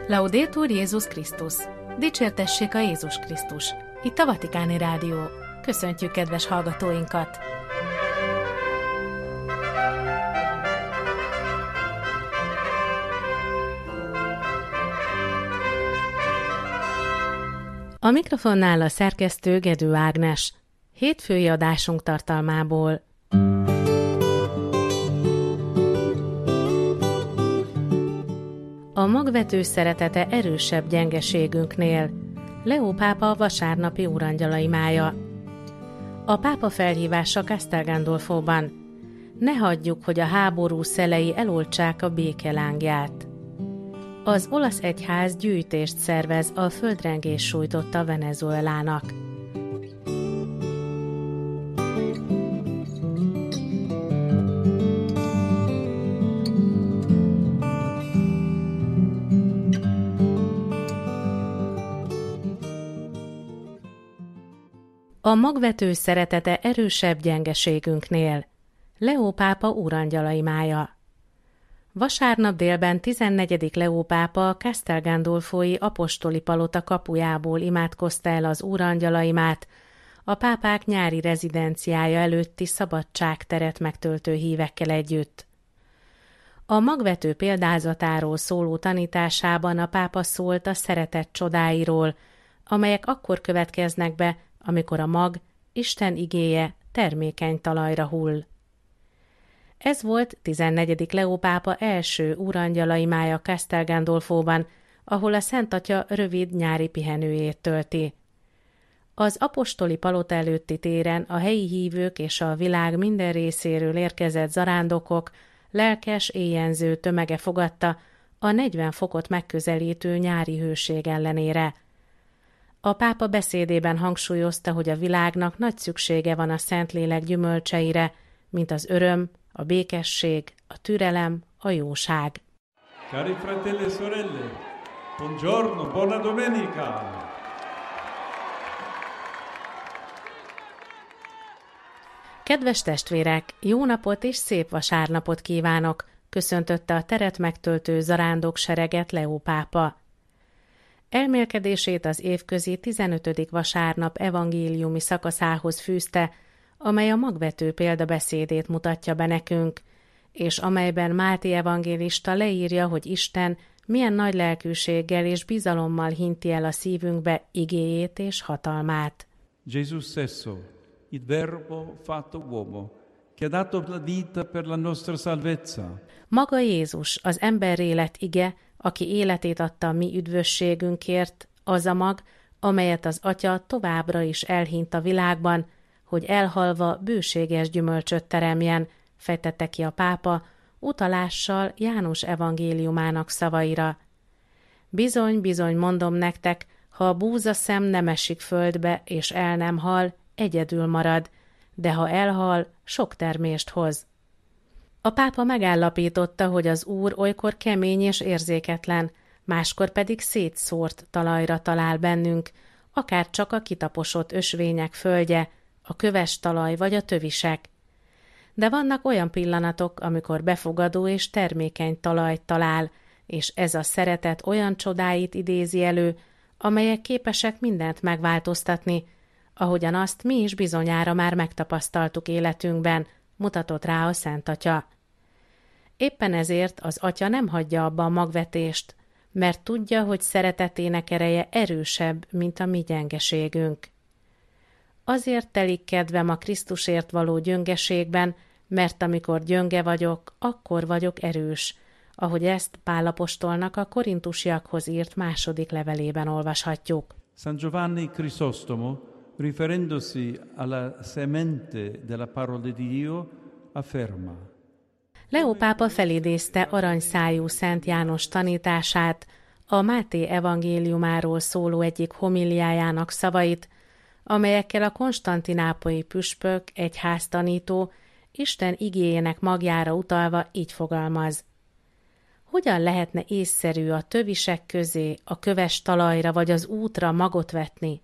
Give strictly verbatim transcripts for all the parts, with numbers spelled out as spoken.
Laudetur Jézus Krisztus! Dicsértessék a Jézus Krisztus! Itt a Vatikáni Rádió. Köszöntjük kedves hallgatóinkat! A mikrofonnál a szerkesztő Gedő Ágnes. Hétfői adásunk tartalmából. A magvető szeretete erősebb gyengeségünknél. Leó pápa vasárnapi úrangyalai mája. A pápa felhívása Castel Gandolfóban. Ne hagyjuk, hogy a háború szelei eloltsák a béke lángját. Az olasz egyház gyűjtést szervez a földrengés sújtotta Venezuelának. A magvető szeretete erősebb gyengeségünknél. Leó pápa úrangyalai mája. Vasárnap délben tizennegyedik Leó pápa a Castel Gandolfói apostoli palota kapujából imádkozta el az úrangyalaimát, a pápák nyári rezidenciája előtti szabadságteret megtöltő hívekkel együtt. A magvető példázatáról szóló tanításában a pápa szólt a szeretet csodáiról, amelyek akkor következnek be, amikor a mag, Isten igéje termékeny talajra hull. Ez volt tizennegyedik Leó pápa első úrangyalai mája Castel Gandolfóban, ahol a Szent Atya rövid nyári pihenőjét tölti. Az apostoli palota előtti téren a helyi hívők és a világ minden részéről érkezett zarándokok lelkes, éjjenző tömege fogadta a negyven fokot megközelítő nyári hőség ellenére. A pápa beszédében hangsúlyozta, hogy a világnak nagy szüksége van a Szentlélek gyümölcseire, mint az öröm, a békesség, a türelem, a jóság. Cari fratelli e sorelle, buongiorno, buona domenica! Kedves testvérek, jó napot és szép vasárnapot kívánok, köszöntötte a teret megtöltő zarándok sereget Leó pápa. Elmélkedését az évközi tizenötödik vasárnap evangéliumi szakaszához fűzte, amely a magvető példabeszédét mutatja be nekünk, és amelyben Máté evangélista leírja, hogy Isten milyen nagy lelkűséggel és bizalommal hinti el a szívünkbe igéjét és hatalmát. Gesù stesso, il verbo fatto uomo, che ha dato la vita per la nostra salvezza. Maga Jézus, az emberré lett ige, aki életét adta a mi üdvösségünkért, az a mag, amelyet az Atya továbbra is elhint a világban, hogy elhalva bőséges gyümölcsöt teremjen, fejtette ki a pápa, utalással János evangéliumának szavaira. Bizony, bizony mondom nektek, ha a búzaszem nem esik földbe és el nem hal, egyedül marad, de ha elhal, sok termést hoz. A pápa megállapította, hogy az Úr olykor kemény és érzéketlen, máskor pedig szétszórt talajra talál bennünk, akár csak a kitaposott ösvények földje, a köves talaj vagy a tövisek. De vannak olyan pillanatok, amikor befogadó és termékeny talajt talál, és ez a szeretet olyan csodáit idézi elő, amelyek képesek mindent megváltoztatni, ahogyan azt mi is bizonyára már megtapasztaltuk életünkben, mutatott rá a Szent Atya. Éppen ezért az Atya nem hagyja abba a magvetést, mert tudja, hogy szeretetének ereje erősebb, mint a mi gyengeségünk. Azért telik kedvem a Krisztusért való gyöngeségben, mert amikor gyönge vagyok, akkor vagyok erős, ahogy ezt Pál apostolnak a korintusiakhoz írt második levelében olvashatjuk. San Giovanni Crisostomo, riferendosi alla semente della parola di Dio, afferma. Leó pápa felidézte aranyszájú Szent János tanítását, a Máté evangéliumáról szóló egyik homiliájának szavait, amelyekkel a konstantinápolyi püspök, egyháztanító, Isten igéjének magjára utalva így fogalmaz. Hogyan lehetne észszerű a tövisek közé, a köves talajra vagy az útra magot vetni?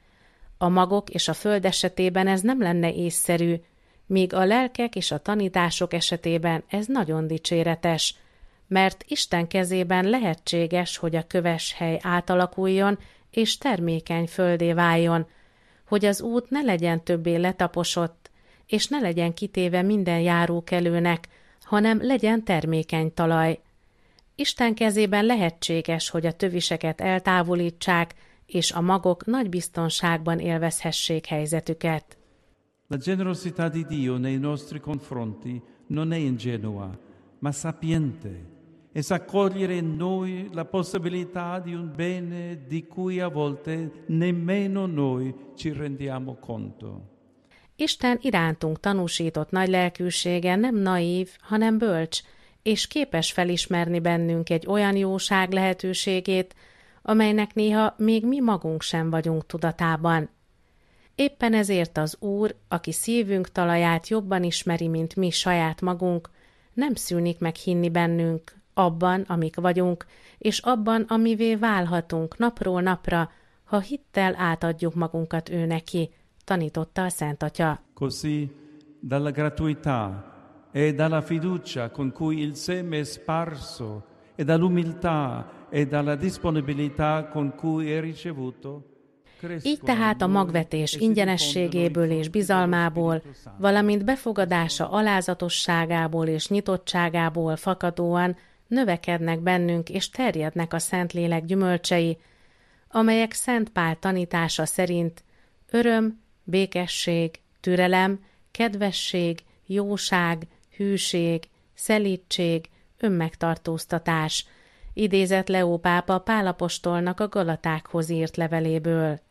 A magok és a föld esetében ez nem lenne észszerű, míg a lelkek és a tanítások esetében ez nagyon dicséretes, mert Isten kezében lehetséges, hogy a köves hely átalakuljon és termékeny földé váljon, hogy az út ne legyen többé letaposott, és ne legyen kitéve minden járókelőnek, hanem legyen termékeny talaj. Isten kezében lehetséges, hogy a töviseket eltávolítsák, és a magok nagy biztonságban élvezhessék helyzetüket. La generosità di Dio nei nostri confronti non è ingenua, ma sapiente, e sa cogliere in noi la possibilità di un bene di cui a volte nemmeno noi ci rendiamo conto. Isten irántunk tanúsított nagy lelkűsége nem naív, hanem bölcs, és képes felismerni bennünk egy olyan jóság lehetőségét, amelynek néha még mi magunk sem vagyunk tudatában. Éppen ezért az Úr, aki szívünk talaját jobban ismeri, mint mi saját magunk, nem szűnik meg hinni bennünk, abban, amik vagyunk, és abban, amivé válhatunk napról napra, ha hittel átadjuk magunkat ő neki, tanította a Szent Atya. Così, dalla gratuità e dalla fiducia con cui il seme è sparso, e dall'umiltà e dalla disponibilità con cui è ricevuto, így tehát a magvetés ingyenességéből és bizalmából, valamint befogadása alázatosságából és nyitottságából fakadóan növekednek bennünk és terjednek a Szentlélek gyümölcsei, amelyek Szent Pál tanítása szerint öröm, békesség, türelem, kedvesség, jóság, hűség, szelídség, önmegtartóztatás, idézett Leó pápa Pál apostolnak a Galatákhoz írt leveléből.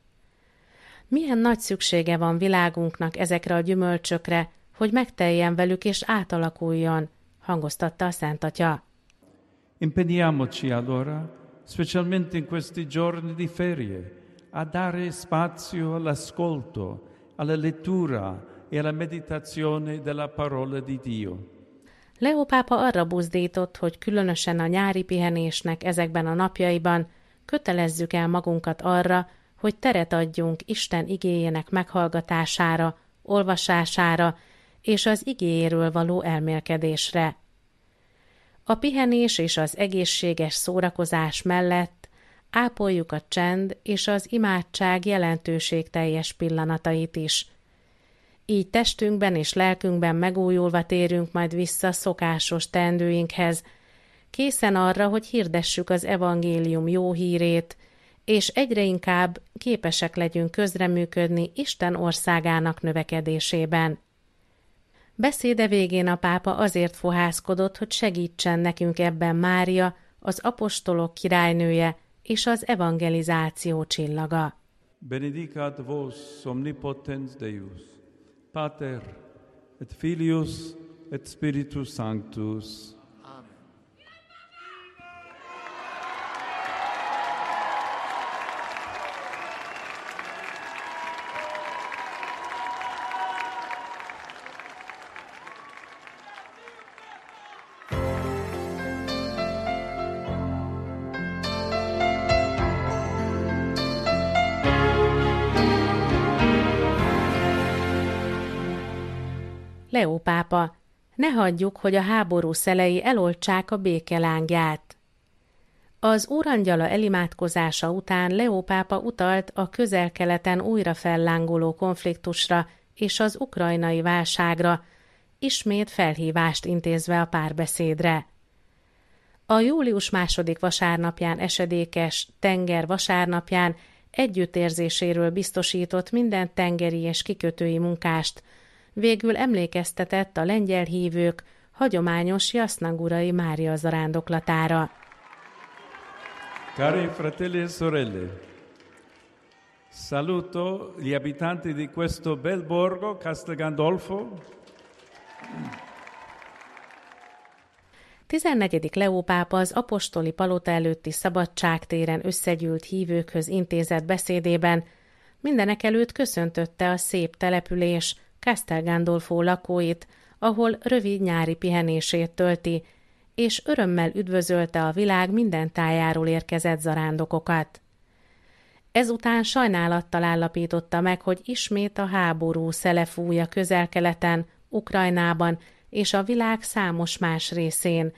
Milyen nagy szüksége van világunknak ezekre a gyümölcsökre, hogy megteljen velük és átalakuljon, hangoztatta a Szent Atya. Impegniamoci allora, specialmente in questi giorni di ferie, a dare spazio all'ascolto, alla lettura e alla meditazione della parola di Dio. Leó pápa arra buzdított, hogy különösen a nyári pihenésnek ezekben a napjaiban kötelezzük el magunkat arra, hogy teret adjunk Isten igéjének meghallgatására, olvasására és az igéjéről való elmélkedésre. A pihenés és az egészséges szórakozás mellett ápoljuk a csend és az imádság jelentőségteljes pillanatait is. Így testünkben és lelkünkben megújulva térünk majd vissza szokásos teendőinkhez, készen arra, hogy hirdessük az evangélium jó hírét, és egyre inkább képesek legyünk közreműködni Isten országának növekedésében. Beszéde végén a pápa azért fohászkodott, hogy segítsen nekünk ebben Mária, az apostolok királynője és az evangelizáció csillaga. Benedicat vos omnipotens Deus, Pater et Filius et Spiritus Sanctus. Leó pápa, ne hagyjuk, hogy a háború szelei eloltsák a béke lángját. Az úrangyala elimádkozása után Leó pápa utalt a Közel-Keleten újra fellángoló konfliktusra és az ukrajnai válságra, ismét felhívást intézve a párbeszédre. A július második vasárnapján esedékes tenger vasárnapján együttérzéséről biztosított minden tengeri és kikötői munkást, végül emlékeztetett a lengyel hívők hagyományos Jasnagurai Mária zarándoklatára. Cari fratelli e sorelle, saluto gli abitanti di questo bel borgo Castel Gandolfo. tizennegyedik Leó pápa az apostoli palota előtti szabadságtéren összegyűlt hívőkhöz intézett beszédében mindenekelőtt köszöntötte a szép település Castel Gandolfo lakóit, ahol rövid nyári pihenését tölti, és örömmel üdvözölte a világ minden tájáról érkezett zarándokokat. Ezután sajnálattal állapította meg, hogy ismét a háború szele fúj a Közel-Keleten, Ukrajnában és a világ számos más részén,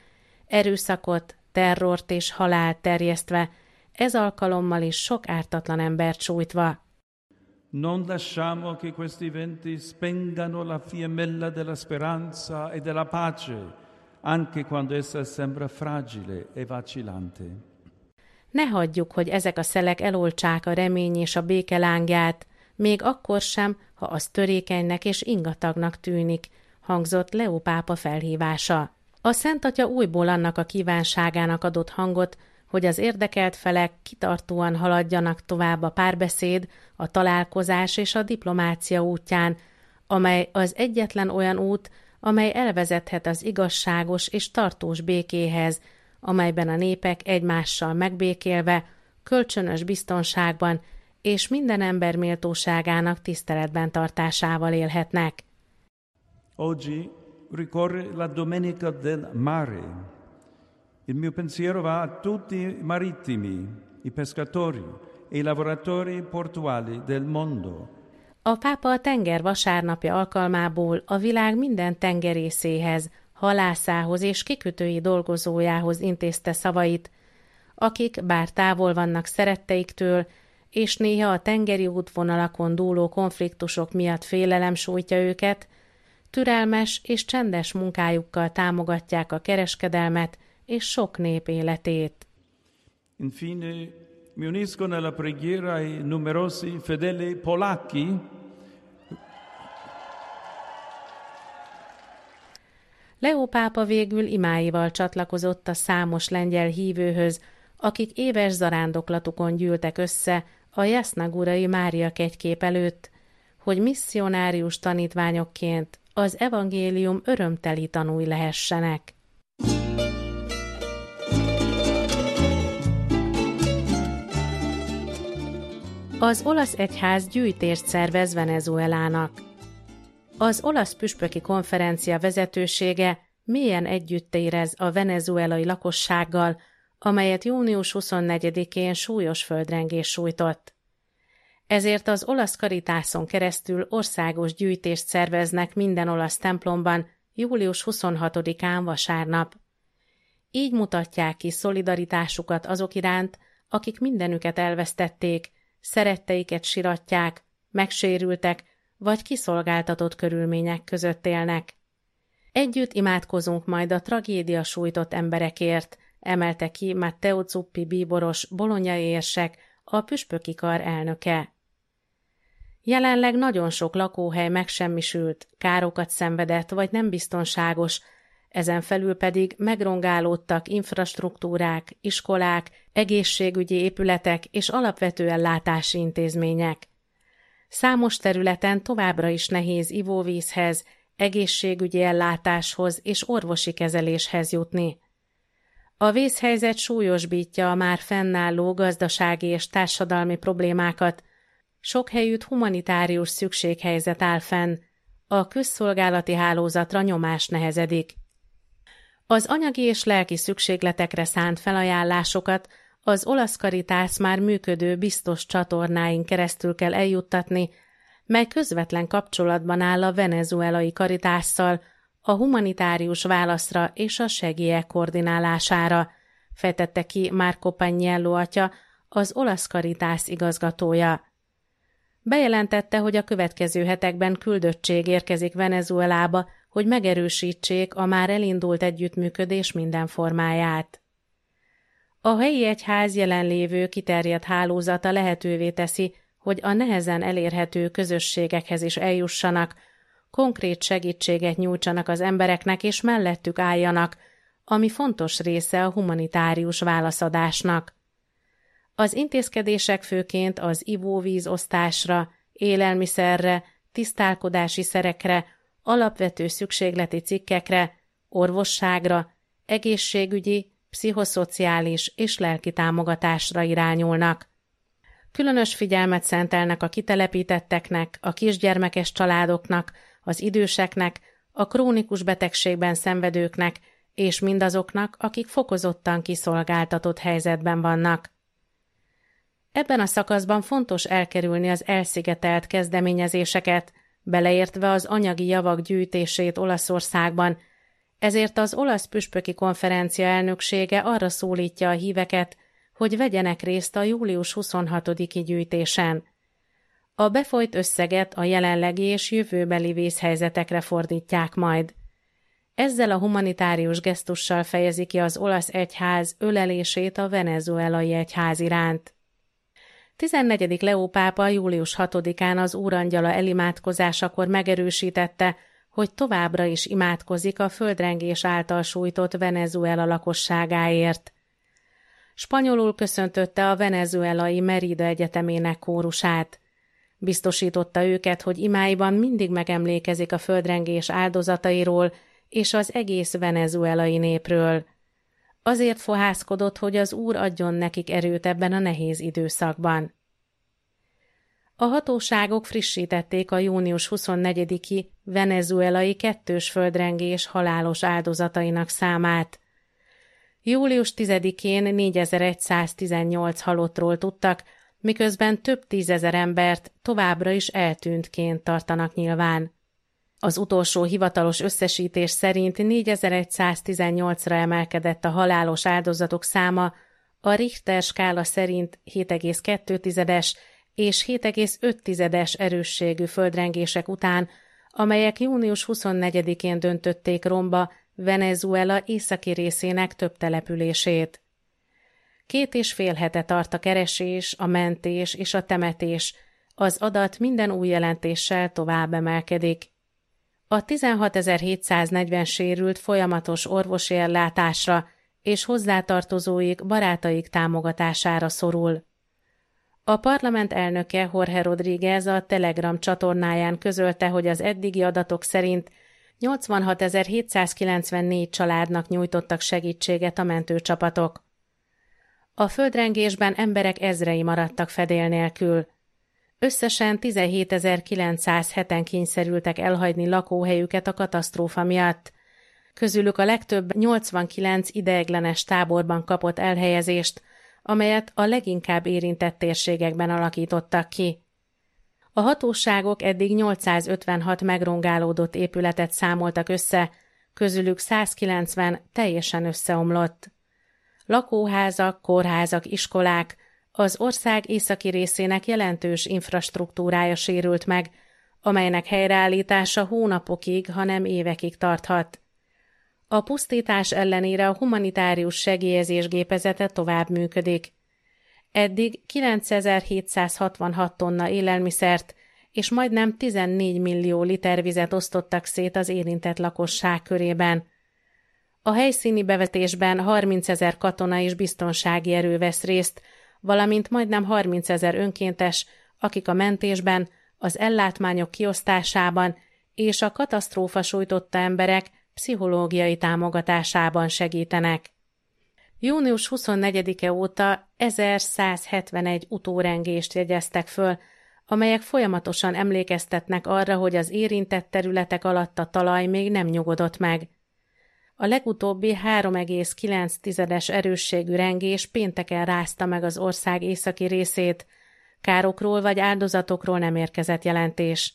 erőszakot, terrort és halált terjesztve, ez alkalommal is sok ártatlan embert sújtva. Non lasciamo che questi eventi spengano la fiammella della speranza e della pace, anche quando essa sembra fragile e vacillante. Ne hagyjuk, hogy ezek a szelek eloltsák a remény és a béke lángját, még akkor sem, ha az törékenynek és ingatagnak tűnik, hangzott Leó pápa felhívása. A Szent Atya újból annak a kívánságának adott hangot, hogy az érdekelt felek kitartóan haladjanak tovább a párbeszéd, a találkozás és a diplomácia útján, amely az egyetlen olyan út, amely elvezethet az igazságos és tartós békéhez, amelyben a népek egymással megbékélve, kölcsönös biztonságban és minden ember méltóságának tiszteletben tartásával élhetnek. Oggi ricorre la Domenica del Mare. Il mio pensiero va a tutti i marittimi, i pescatori e i lavoratori portuali del mondo. A pápa a tenger vasárnapja alkalmából a világ minden tengerészéhez, halászához és kikötői dolgozójához intézte szavait, akik bár távol vannak szeretteiktől, és néha a tengeri útvonalakon dúló konfliktusok miatt félelem sújtja őket, türelmes és csendes munkájukkal támogatják a kereskedelmet és sok nép életét. Infine, mi unisco nella preghiera ai numerosi fedeli polacchi Leó pápa végül imáival csatlakozott a számos lengyel hívőhöz, akik éves zarándoklatukon gyűltek össze a Jasnagurai Mária kegykép előtt, hogy misszionárius tanítványokként az evangélium örömteli tanúi lehessenek. Az olasz egyház gyűjtést szervez Venezuelának. Az olasz püspöki konferencia vezetősége mélyen együtt érez a venezuelai lakossággal, amelyet június huszonnegyedikén súlyos földrengés sújtott. Ezért az olasz Caritáson keresztül országos gyűjtést szerveznek minden olasz templomban július huszonhatodikán vasárnap. Így mutatják ki szolidaritásukat azok iránt, akik mindenüket elvesztették, szeretteiket siratják, megsérültek, vagy kiszolgáltatott körülmények között élnek. Együtt imádkozunk majd a tragédia sújtott emberekért, emelte ki Matteo Zuppi bíboros bolonyai érsek, a püspöki kar elnöke. Jelenleg nagyon sok lakóhely megsemmisült, károkat szenvedett vagy nem biztonságos, ezen felül pedig megrongálódtak infrastruktúrák, iskolák, egészségügyi épületek és alapvető ellátási intézmények. Számos területen továbbra is nehéz ivóvízhez, egészségügyi ellátáshoz és orvosi kezeléshez jutni. A vészhelyzet súlyosbítja a már fennálló gazdasági és társadalmi problémákat, sok helyütt humanitárius szükséghelyzet áll fenn, a közszolgálati hálózatra nyomás nehezedik. Az anyagi és lelki szükségletekre szánt felajánlásokat az olasz Caritas már működő biztos csatornáin keresztül kell eljuttatni, mely közvetlen kapcsolatban áll a venezuelai Caritásszal, a humanitárius válaszra és a segélyek koordinálására, fejtette ki Marco Pagnello atya, az olasz Caritas igazgatója. Bejelentette, hogy a következő hetekben küldöttség érkezik Venezuelába, hogy megerősítsék a már elindult együttműködés minden formáját. A helyi egyház jelenlévő kiterjedt hálózata lehetővé teszi, hogy a nehezen elérhető közösségekhez is eljussanak, konkrét segítséget nyújtsanak az embereknek és mellettük álljanak, ami fontos része a humanitárius válaszadásnak. Az intézkedések főként az ivóvízosztásra, élelmiszerre, tisztálkodási szerekre, alapvető szükségleti cikkekre, orvosságra, egészségügyi, pszichoszociális és lelki támogatásra irányulnak. Különös figyelmet szentelnek a kitelepítetteknek, a kisgyermekes családoknak, az időseknek, a krónikus betegségben szenvedőknek és mindazoknak, akik fokozottan kiszolgáltatott helyzetben vannak. Ebben a szakaszban fontos elkerülni az elszigetelt kezdeményezéseket, beleértve az anyagi javak gyűjtését Olaszországban, Ezért az olasz püspöki konferencia elnöksége arra szólítja a híveket, hogy vegyenek részt a július huszonhatodiki gyűjtésen. A befolyt összeget a jelenlegi és jövőbeli vészhelyzetekre fordítják majd. Ezzel a humanitárius gesztussal fejezi ki az olasz egyház ölelését a venezuelai egyház iránt. tizennegyedik Leó pápa július hatodikán az Úrangyala elimádkozásakor megerősítette, hogy továbbra is imádkozik a földrengés által sújtott Venezuela lakosságáért. Spanyolul köszöntötte a venezuelai Merida Egyetemének kórusát. Biztosította őket, hogy imáiban mindig megemlékezik a földrengés áldozatairól és az egész venezuelai népről. Azért fohászkodott, hogy az Úr adjon nekik erőt ebben a nehéz időszakban. A hatóságok frissítették a június huszonnegyediki venezuelai kettős földrengés halálos áldozatainak számát. július tizedikén négyezer-száztizennyolc halottról tudtak, miközben több tízezer embert továbbra is eltűntként tartanak nyilván. Az utolsó hivatalos összesítés szerint négyezer-száztizennyolcra emelkedett a halálos áldozatok száma, a Richter skála szerint hét egész kettő és hét egész öt erősségű földrengések után, amelyek június huszonnegyedikén döntötték romba Venezuela északi részének több települését. Két és fél hete tart a keresés, a mentés és a temetés, az adat minden új jelentéssel tovább emelkedik. A tizenhatezer-hétszáznegyven sérült folyamatos orvosi ellátásra és hozzátartozóik, barátaik támogatására szorul. A parlament elnöke Jorge Rodríguez a Telegram csatornáján közölte, hogy az eddigi adatok szerint nyolcvanhatezer-hétszázkilencvennégy családnak nyújtottak segítséget a mentőcsapatok. A földrengésben emberek ezrei maradtak fedél nélkül. Összesen tizenhétezer-kilencszázheten kényszerültek elhagyni lakóhelyüket a katasztrófa miatt. Közülük a legtöbb nyolcvankilenc ideiglenes táborban kapott elhelyezést, amelyet a leginkább érintett térségekben alakítottak ki. A hatóságok eddig nyolcszázötvenhat megrongálódott épületet számoltak össze, közülük százkilencven teljesen összeomlott. Lakóházak, kórházak, iskolák, az ország északi részének jelentős infrastruktúrája sérült meg, amelynek helyreállítása hónapokig, hanem évekig tarthat. A pusztítás ellenére a humanitárius segélyezés gépezete tovább működik. Eddig kilencezer-hétszázhatvanhat tonna élelmiszert és majdnem tizennégy millió liter vizet osztottak szét az érintett lakosság körében. A helyszíni bevetésben harmincezer katona és biztonsági erő vesz részt, valamint majdnem harmincezer önkéntes, akik a mentésben, az ellátmányok kiosztásában és a katasztrófa sújtotta emberek pszichológiai támogatásában segítenek. június huszonnegyedike óta ezerszázhetvenegy utórengést jegyeztek föl, amelyek folyamatosan emlékeztetnek arra, hogy az érintett területek alatt a talaj még nem nyugodott meg. A legutóbbi három egész kilenc erősségű rengés pénteken rázta meg az ország északi részét, károkról vagy áldozatokról nem érkezett jelentés.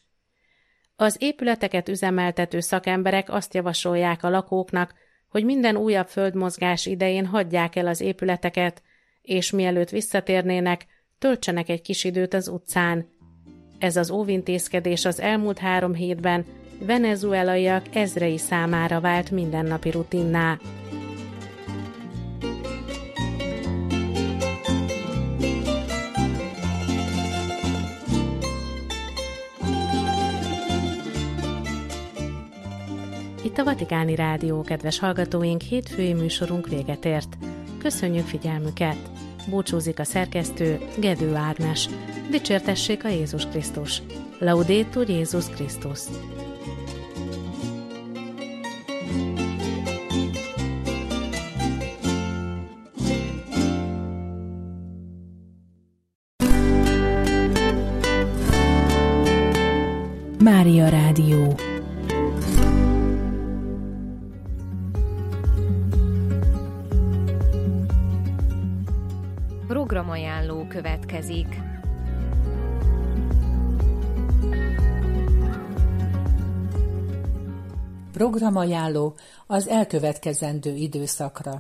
Az épületeket üzemeltető szakemberek azt javasolják a lakóknak, hogy minden újabb földmozgás idején hagyják el az épületeket, és mielőtt visszatérnének, töltsenek egy kis időt az utcán. Ez az óvintézkedés az elmúlt három hétben venezuelaiak ezrei számára vált mindennapi rutinná. Itt a Vatikáni Rádió, kedves hallgatóink, hétfői műsorunk véget ért. Köszönjük figyelmüket! Búcsúzik a szerkesztő, Gedő Ágnes. Dicsértessék a Jézus Krisztus! Laudetur Jézus Krisztus! Mária Rádió. Programajánló következik. Programajánló az elkövetkezendő időszakra.